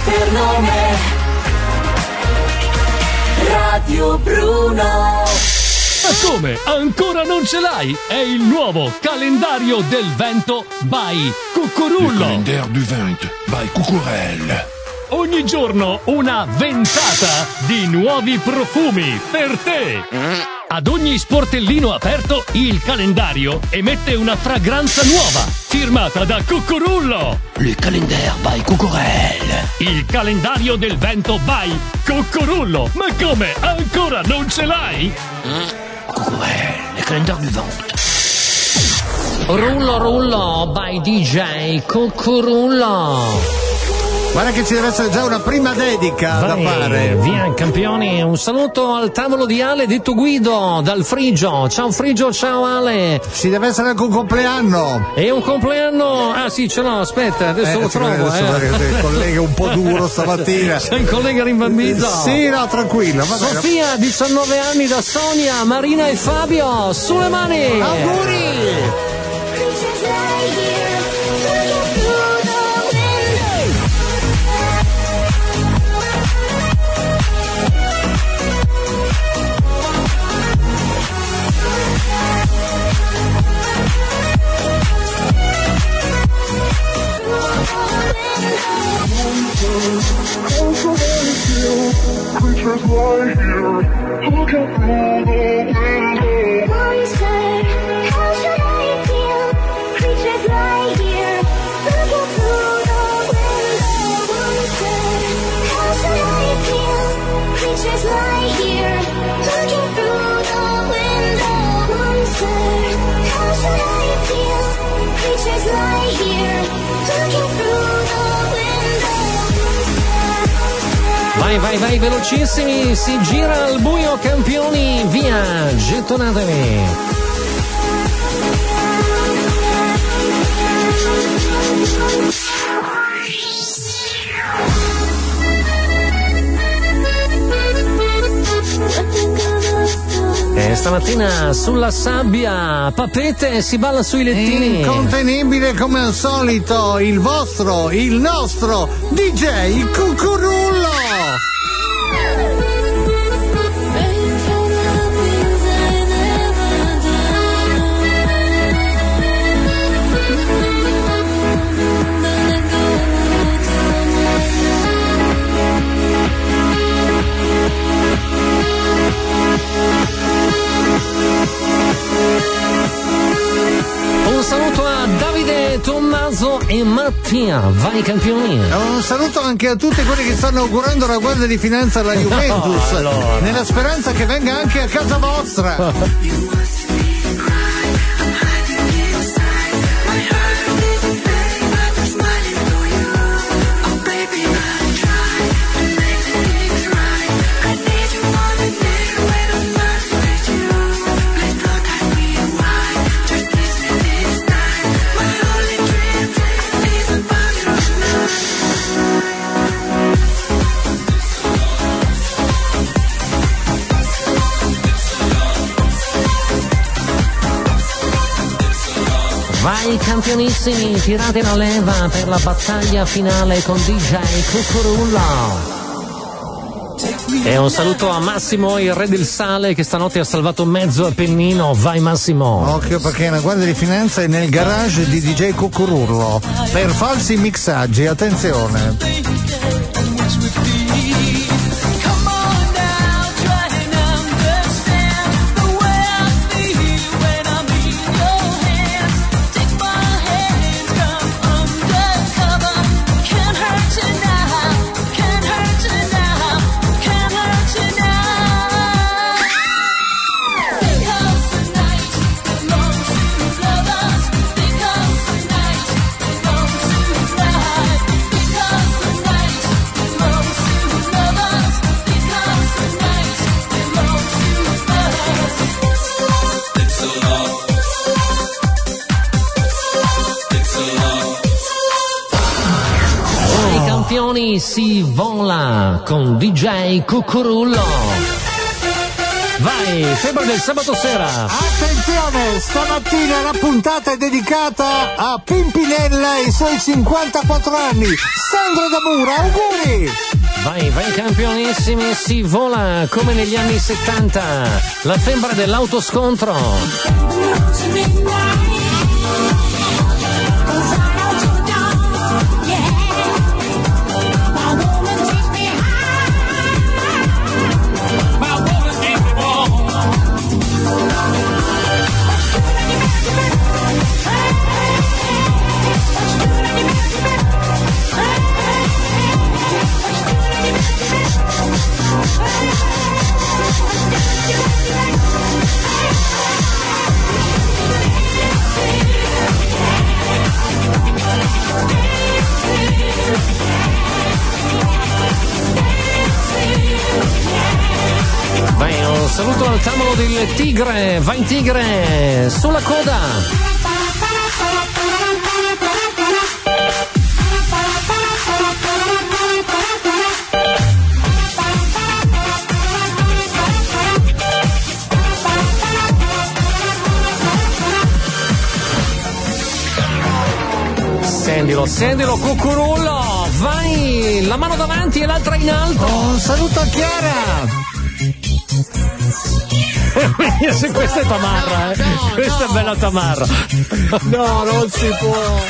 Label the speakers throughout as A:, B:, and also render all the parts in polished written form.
A: per nome Radio Bruno.
B: Ma come? Ancora non ce l'hai? È il nuovo calendario del vento by Cucurullo.
C: Le calendaire du vent by Cucurel.
B: Ogni giorno una ventata di nuovi profumi per te. Ad ogni sportellino aperto il calendario emette una fragranza nuova, firmata da Cucurullo.
C: Le calendaire by Cucurel.
B: Il calendario del vento by Cucurullo. Ma come? Ancora non ce l'hai?
C: Cucurel, le calendaire du vent.
D: Rullo rullo by DJ Cucurullo.
E: Guarda che ci deve essere già una prima dedica da fare.
D: Via campioni, un saluto al tavolo di Ale detto Guido dal Frigio. Ciao Frigio, ciao Ale.
E: Ci deve essere anche un compleanno.
D: E un compleanno. Ah sì, ce l'ho, aspetta, adesso lo trovo.
E: Il collega un po' duro stamattina.
D: Sei il collega rimbambito.
E: Sì, no, tranquillo.
D: Sofia, 19 anni da Sonia, Marina e Fabio, sulle mani.
E: Auguri.
F: Creatures lie here, looking through the window. Monster, how should I feel? Creatures lie here, looking through the window. Monster, how should I feel? Creatures lie here, looking through the window. Monster, how should I feel? Creatures lie here, looking through the window.
D: Vai, velocissimi, si gira al buio campioni, via, gettonatevi. E stamattina sulla sabbia, papete, si balla sui lettini.
E: Incontenibile come al solito, il vostro, il nostro DJ Cucurullo.
D: Un saluto a Davide, Tommaso e Mattia, vai campioni.
E: Un saluto anche a tutti quelli che stanno augurando la guardia di finanza alla Juventus, allora, nella speranza che venga anche a casa vostra.
D: Vai campionissimi, tirate la leva per la battaglia finale con DJ Cucurullo. E un saluto a Massimo, il re del sale, che stanotte ha salvato mezzo Appennino. Vai Massimo.
E: Occhio, perché la guardia di finanza è nel garage di DJ Cucurullo per falsi mixaggi, attenzione.
D: Si vola con DJ Cucurullo. Vai, febbre del sabato sera.
E: Attenzione, stamattina la puntata è dedicata a Pimpinella e i suoi 54 anni. Sandro D'Amura, auguri!
D: Vai campionissimi, si vola come negli anni 70. La febbre dell'autoscontro. Vai, un saluto al tavolo del Tigre, vai Tigre, sulla coda! Sendilo, cucurullo, vai, la mano davanti e l'altra in alto.
E: Un saluto a Chiara.
D: Se questa è tamarra, questa è bella tamarra.
E: No, non si può.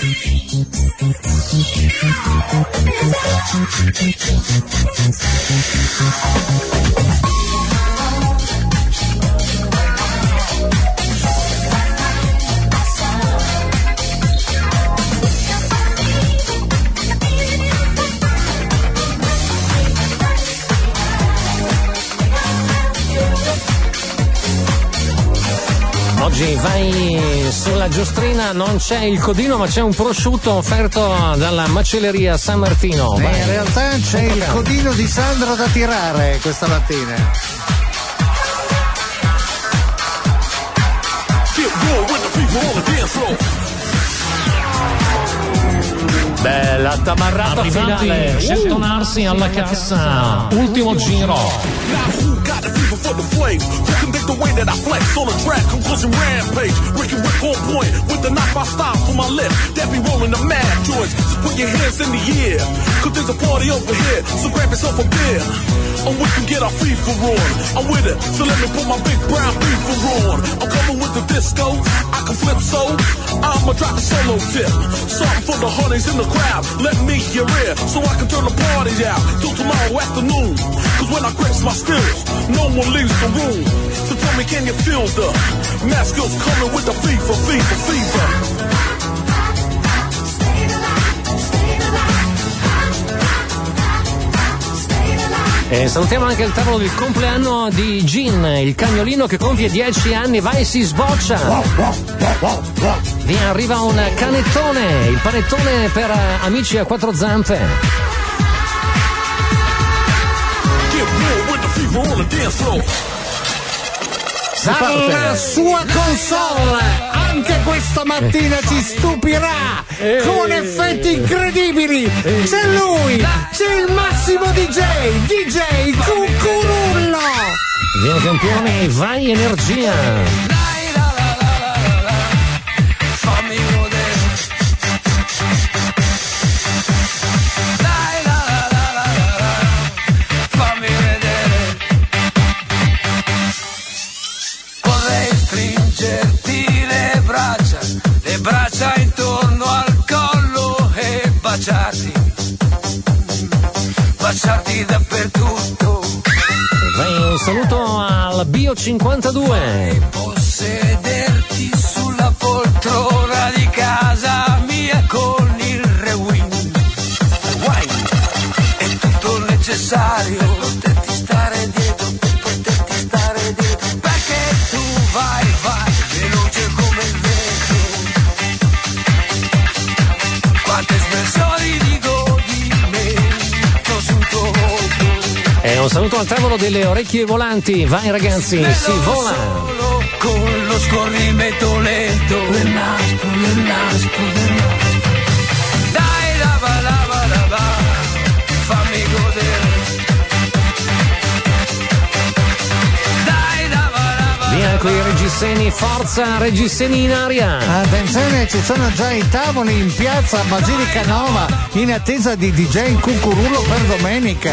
D: Oggi vai sulla giostrina, non c'è il codino ma c'è un prosciutto offerto dalla macelleria San Martino. Vai.
E: In realtà c'è il codino di Sandro da tirare questa mattina.
D: Bella tamarrata finale. Gettonarsi alla cassa. Ultimo giro.
G: For the flame, who can dig the way that I flex on a track, conclusion rampage, breaking Rick on point with the knife I style for my lip, that be rolling the mad joints, so put your hands in the air, cause there's a party over here, so grab yourself a beer, and we can get our FIFA on, I'm with it, so let me put my big brown FIFA on, I'm coming with the disco, I can flip so, I'ma drop a solo tip, something for the honeys in the crowd, let me hear it, so I can turn the party out, till tomorrow afternoon, cause when I grips my skills, no one leaves the room. So tell me, can you feel the mask skills coming with the fever?
D: E salutiamo anche il tavolo del compleanno di Gin, il cagnolino che compie 10 anni, vai si sboccia. Via, arriva un canettone, il panettone per amici a quattro zampe.
E: Dalla sua console anche questa mattina ci stupirà con effetti incredibili. C'è lui, c'è il massimo DJ Cucurullo.
D: Via campione, vai energia.
H: Braccia intorno al collo e baciarti dappertutto.
D: Vai, un saluto al Bio 52.
H: Possederti sulla poltrona di casa mia con il rewind. È tutto il necessario per poterti stare dietro, perché tu vai veloce come il vento. Quante espressioni di godimento sul tuo volto.
D: E un saluto al tavolo delle orecchie volanti. Vai ragazzi, si vola.
H: Solo con lo scorrimento lento del nastro. Dai, lava, fammi godere. Dai,
D: Reggiseni, forza Reggiseni in aria.
E: Attenzione, ci sono già i tavoli in piazza Basilica Nova in attesa di DJ Cucurullo per domenica.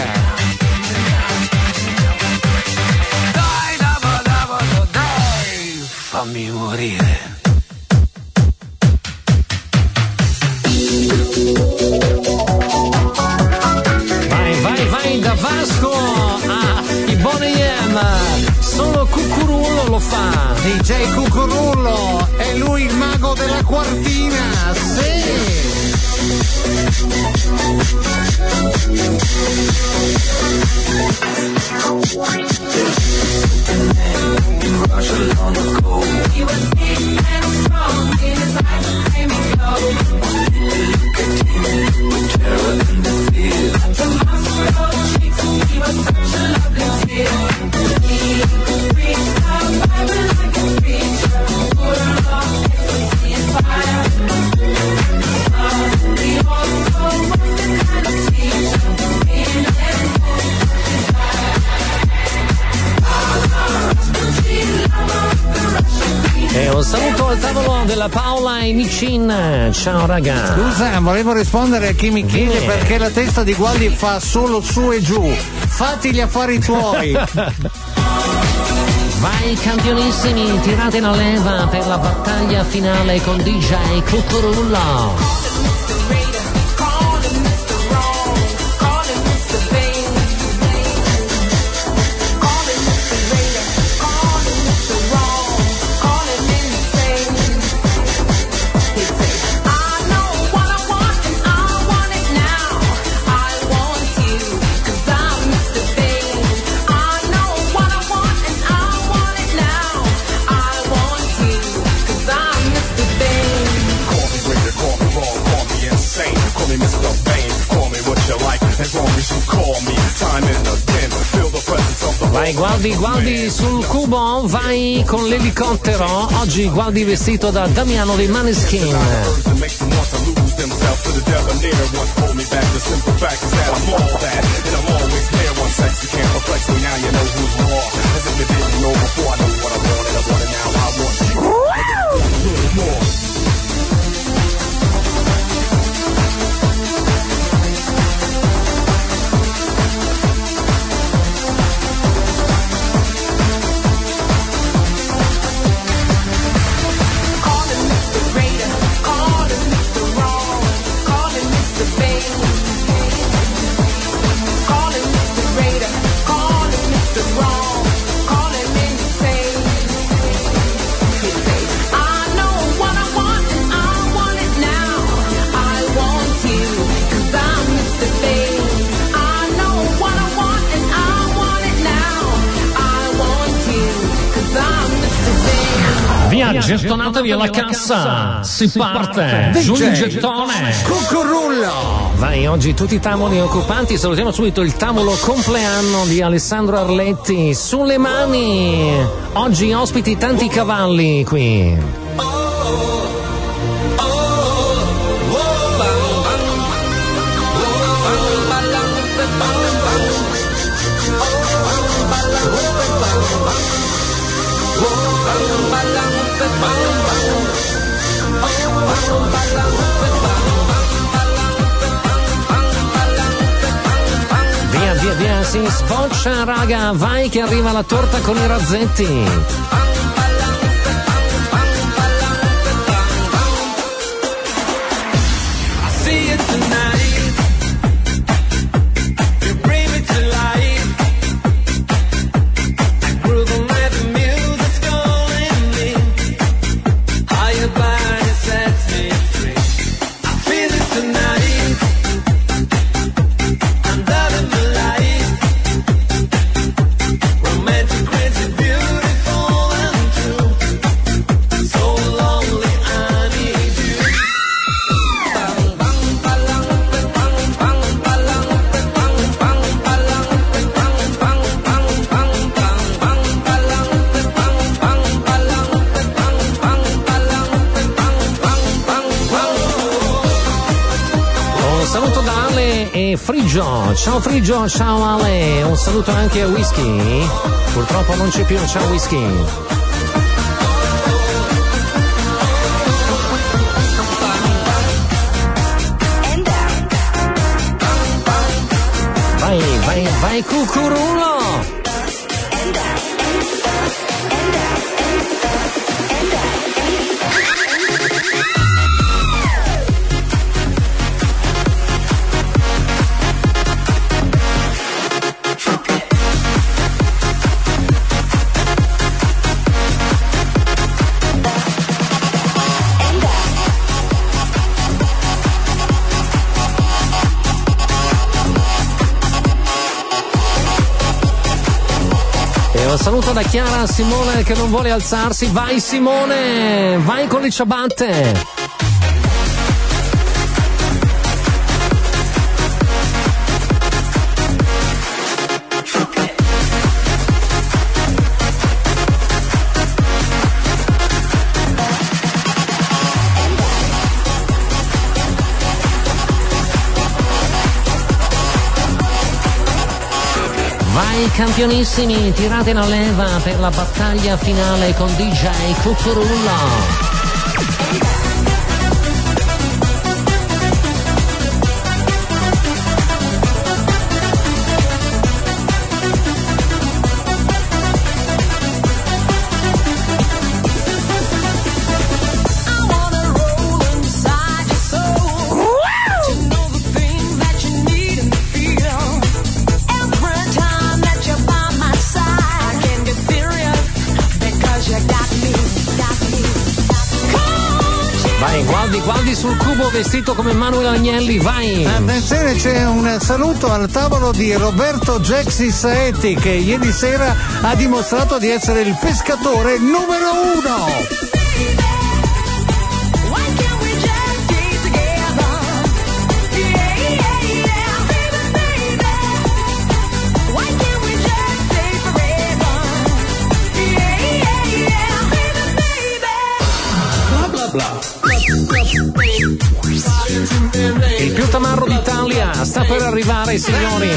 H: Dai, fammi morire.
D: Vai da Vasco a i Boney M. Solo Cucurullo lo fa.
E: DJ Cucurullo è lui il mago della quartina. Sì.
D: E un saluto al tavolo della Paola e Nicin. Ciao raga.
E: Scusa, volevo rispondere a chi mi chiede perché la testa di Gualdi fa solo su e giù. Fatti gli affari tuoi.
D: Vai campionissimi, tirate la leva per la battaglia finale con DJ Cucurullo. Vai Gualdi sul cubo, vai con l'elicottero. Oggi Gualdi vestito da Damiano dei Maneskin. Gettonatevi alla cassa, si parte, giù il gettone.
E: Cucurullo.
D: Vai, oggi tutti i tavoli occupanti. Salutiamo subito il tavolo compleanno di Alessandro Arletti. Sulle mani, oggi ospiti tanti cavalli qui. Via, si sboccia raga, vai che arriva la torta con i razzetti. Frigio, ciao Frigio, ciao Ale, un saluto anche a Whisky, purtroppo non c'è più, ciao Whisky. vai Cucurullo. Un saluto da Chiara Simone che non vuole alzarsi. Vai Simone, vai con le ciabatte. Vai campionissimi, tirate la leva per la battaglia finale con DJ Cucurullo. Guardi sul cubo vestito come Manuel Agnelli, vai!
E: Attenzione, c'è un saluto al tavolo di Roberto Gexi Saetti che ieri sera ha dimostrato di essere il pescatore numero 1.
D: Il più tamarro d'Italia sta per arrivare, signori.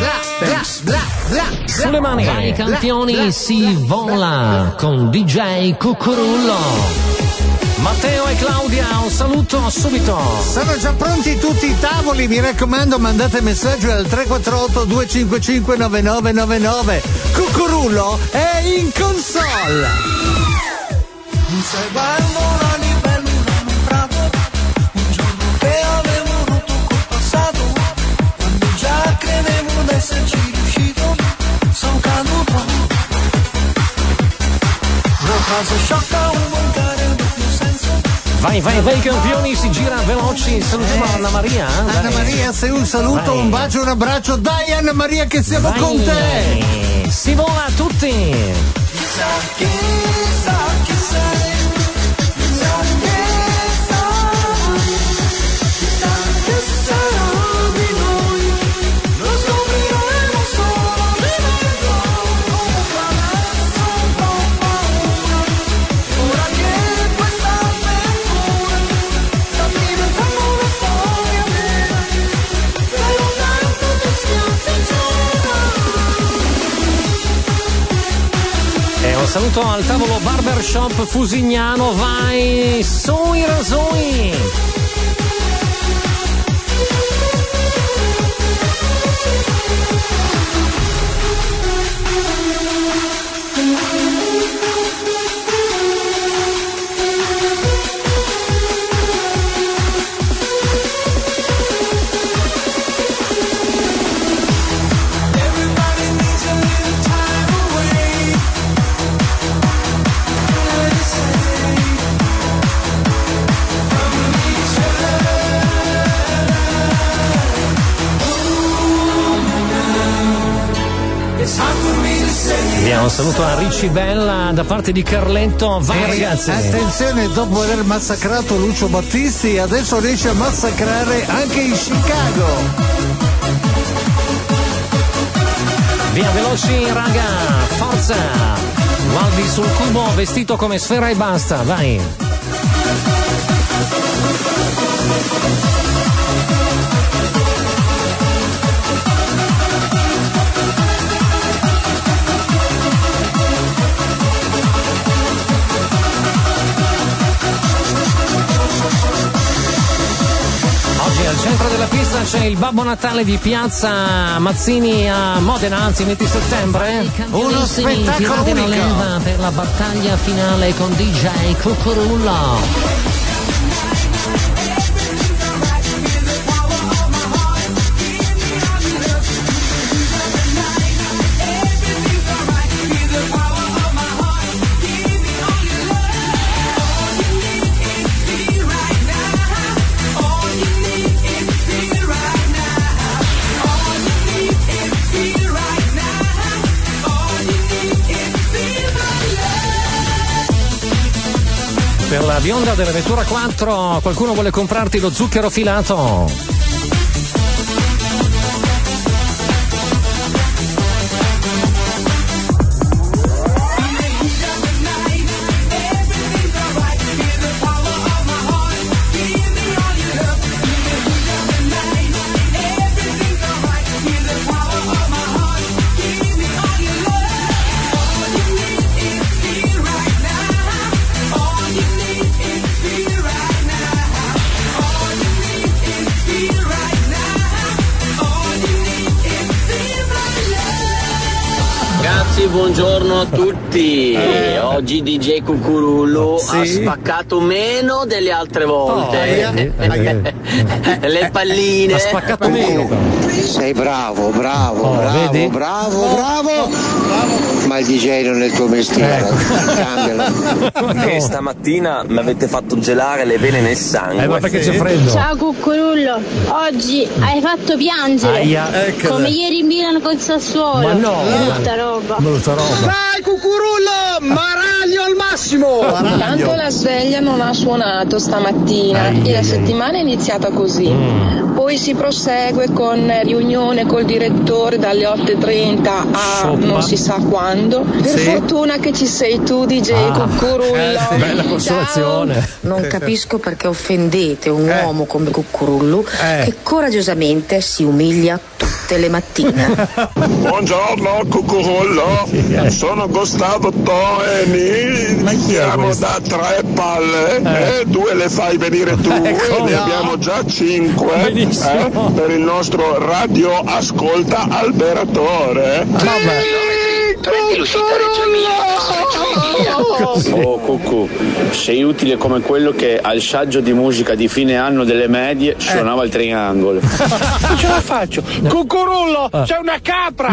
D: Sulle mani. Vai campioni, si vola con DJ Cucurullo. Matteo e Claudia, un saluto subito.
E: Sono già pronti tutti i tavoli, mi raccomando, mandate messaggio al 348 255 9999. Cucurullo è in console.
H: Seguendo la libellula in un prato, un giorno che avevo rotto col passato, quando già credevo d'esserci riuscito, sono caduto. Una frase sciocca, un volgare, un doppio senso.
D: Vai campioni, si gira veloci. Salutiamo Anna Maria.
E: Anna Maria, sei un saluto, un bacio, un abbraccio. Dai Anna Maria che siamo con te.
D: Si vola a tutti.
H: Chissà chi sei.
D: Un saluto al tavolo Barbershop Fusignano, vai sui rasoi. Un saluto a Ricci Bella da parte di Carletto. Vai ragazzi.
E: Attenzione, dopo aver massacrato Lucio Battisti, adesso riesce a massacrare anche in Chicago.
D: Via veloci raga, forza. Guardi sul cubo vestito come Sfera e basta, vai. Al centro della pista Cosa c'è il Babbo Natale di Piazza Mazzini a Modena, anzi 20 settembre?
E: Uno spettacolo
D: tirate la
E: unico.
D: leva per la battaglia finale con DJ Cucurullo. Per la bionda della Vettura 4, qualcuno vuole comprarti lo zucchero filato?
I: Buongiorno a tutti. Oggi DJ Cucurullo ha spaccato meno delle altre volte. Le palline.
D: Ha spaccato meno.
J: Sei bravo,
D: vedi?
J: bravo. Ma il DJ non è il tuo mestiere. Cambialo.
I: Che stamattina mi avete fatto gelare le vene nel sangue.
D: Ma perché c'è freddo?
F: Ciao Cucurullo, oggi hai fatto piangere. Come ieri in Milan col Sassuolo.
D: Ma no.
F: Brutta roba.
J: Dai Cucurullo, Maraglio al massimo.
K: Tanto la sveglia non ha suonato stamattina e la settimana è iniziata così. Poi si prosegue con riunione col direttore dalle 8:30 a non si sa quando. Per fortuna che ci sei tu, DJ Cucurullo.
D: Bella consolazione.
L: Non capisco perché offendete un uomo come Cucurullo che coraggiosamente si umilia tutte le mattine.
G: Buongiorno Cucurullo, sono Gustavo Toeni, siamo da 3 palle, 2 le fai venire tu e ne abbiamo già 5 per il nostro radio ascolta alberatore.
I: Oh Cucù, sei utile come quello che al saggio di musica di fine anno delle medie suonava il triangolo.
J: Non ce la faccio. Cucurullo, c'è una capra.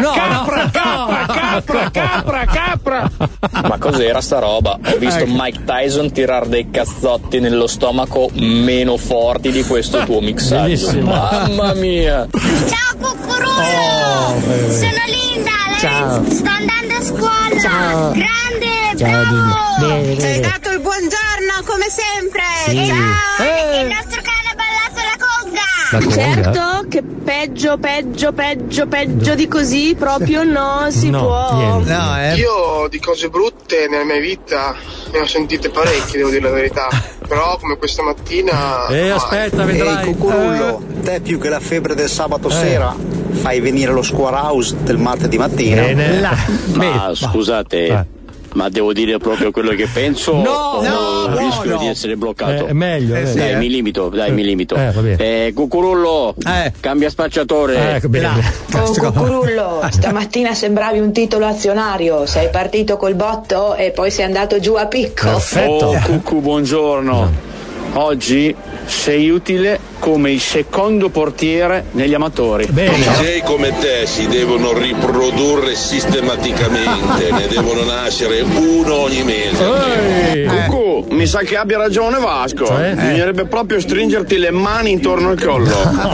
J: Capra.
I: Ma cos'era sta roba? Ho visto Mike Tyson tirar dei cazzotti nello stomaco meno forti di questo tuo mixaggio.
D: Bellissimo.
I: Mamma mia.
F: Ciao Cucurullo, sono Linda, sto andando a scuola.
L: Ciao.
F: Grande, bravo. Ci hai dato il buongiorno come sempre. Ciao. Il nostro cane ha ballato la conga.
K: Certo che peggio di così proprio non si può.
M: Io di cose brutte nella mia vita ne ho sentite parecchie, devo dire la verità. Però come questa mattina.
D: Aspetta, vedrai.
J: Cucurullo, te più che la febbre del sabato sera fai venire lo square house del martedì mattina.
I: Ma scusate, ma devo dire proprio quello che penso?
D: No,
I: rischio di essere bloccato.
D: È meglio.
I: Dai, mi limito.
D: Va bene.
I: Cucurullo, cambia spacciatore.
L: Oh Cucurullo, stamattina sembravi un titolo azionario, sei partito col botto e poi sei andato giù a picco.
D: Perfetto.
I: Oh Cucù, buongiorno. Oggi sei utile come il secondo portiere negli amatori.
D: Bene.
G: DJ come te si devono riprodurre sistematicamente, ne devono nascere uno ogni mese.
I: Cucù, mi sa che abbia ragione Vasco. Bisognerebbe proprio stringerti le mani intorno al collo.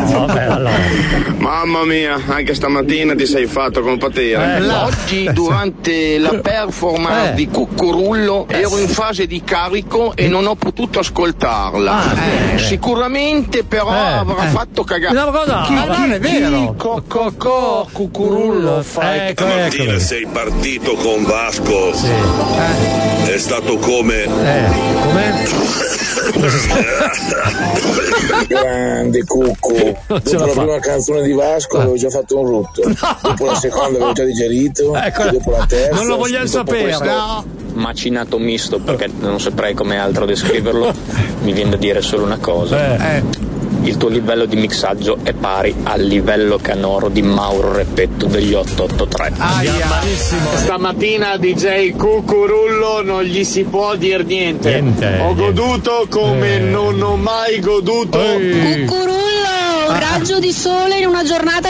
I: Mamma mia, anche stamattina ti sei fatto compatire.
N: Oggi durante la performance di Cucurullo ero in fase di carico e non ho potuto ascoltarla. Sicuramente però avrà fatto cagare.
E: Non è vero.
N: Cucurullo fai.
G: Stamattina sei partito con Vasco. È stato come.
N: Grande Cucù. Dopo la prima canzone di Vasco avevo già fatto un rutto. Dopo la seconda avevo già digerito. Dopo la terza.
D: Non lo vogliamo sapere.
I: Macinato misto, perché non saprei come altro descriverlo. Mi viene da dire solo una cosa. il tuo livello di mixaggio è pari al livello canoro di Mauro Repetto degli 883.
O: Stamattina DJ Cucurullo non gli si può dire niente. Ho goduto come non ho mai goduto.
P: Cucurullo, un raggio di sole in una giornata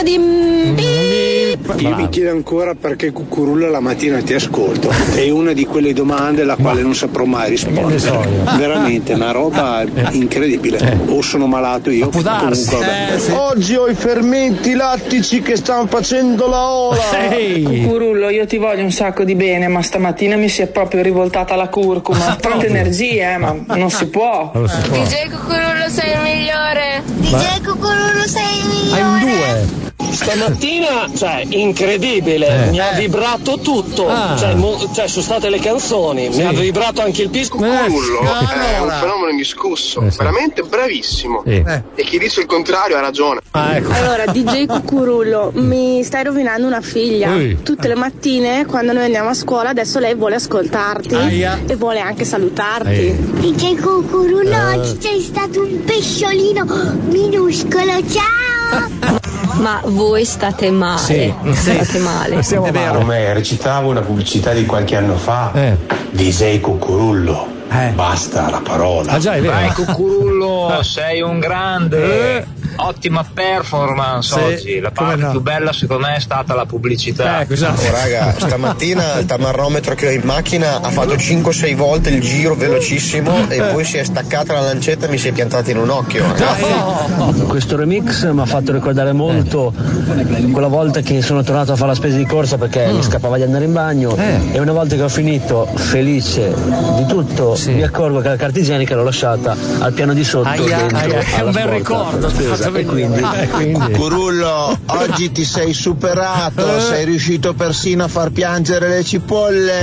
P: di
Q: Io mi chiedo ancora perché Cucurullo la mattina ti ascolto. È una di quelle domande alla quale non saprò mai rispondere. Veramente una roba incredibile. O sono malato io. Comunque,
O: Oggi ho i fermenti lattici che stanno facendo la ola.
R: Cucurullo, io ti voglio un sacco di bene, ma stamattina mi si è proprio rivoltata la curcuma. Tante energie, ma non si può.
P: DJ Cucurullo sei il migliore. DJ Cucurullo sei il migliore.
E: Hai un 2.
O: Stamattina, incredibile, mi ha vibrato tutto, sono state le canzoni, mi ha vibrato anche il pisco.
M: Cucurullo è un fenomeno indiscusso, veramente bravissimo. E chi dice il contrario ha ragione.
K: Allora, DJ Cucurullo, mi stai rovinando una figlia. Tutte le mattine quando noi andiamo a scuola adesso lei vuole ascoltarti e vuole anche salutarti.
F: DJ Cucurullo, oggi c'è stato un pesciolino minuscolo, ciao!
P: Ma voi state male. State male.
Q: È vero. Come recitavo una pubblicità di qualche anno fa, DJ Cucurullo. Basta la parola.
E: Già, è vero.
O: Vai Cucurullo, sei un grande. Ottima performance oggi. La parte più bella secondo me è stata la pubblicità.
Q: Raga, stamattina il tamarrometro che ho in macchina ha fatto 5-6 volte il giro velocissimo e poi si è staccata la lancetta e mi si è piantata in un occhio.
O: Questo remix mi ha fatto ricordare molto quella volta che sono tornato a fare la spesa di corsa perché mi scappava di andare in bagno e una volta che ho finito felice di tutto mi accorgo che la carta igienica l'ho lasciata al piano di sotto dentro
E: è un bel ricordo.
O: E quindi.
Q: Cucurullo, oggi ti sei superato, sei riuscito persino a far piangere le cipolle.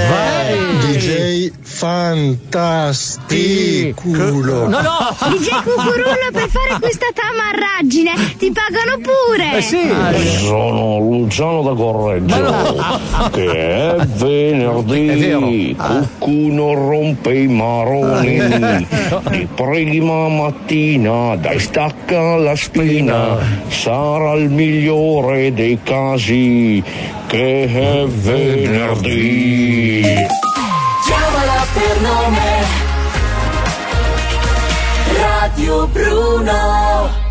Q: DJ fantastico.
E: No.
F: DJ Cucurullo, per fare questa tamarraggine ti pagano pure.
C: Sono Luciano da Correggio. Che è venerdì. Cucù non rompe i maroni. Ti preghi mattina, dai stacca la spina. Sarà il migliore dei casi. Che è venerdì.
A: Chiamala per nome. Radio Bruno.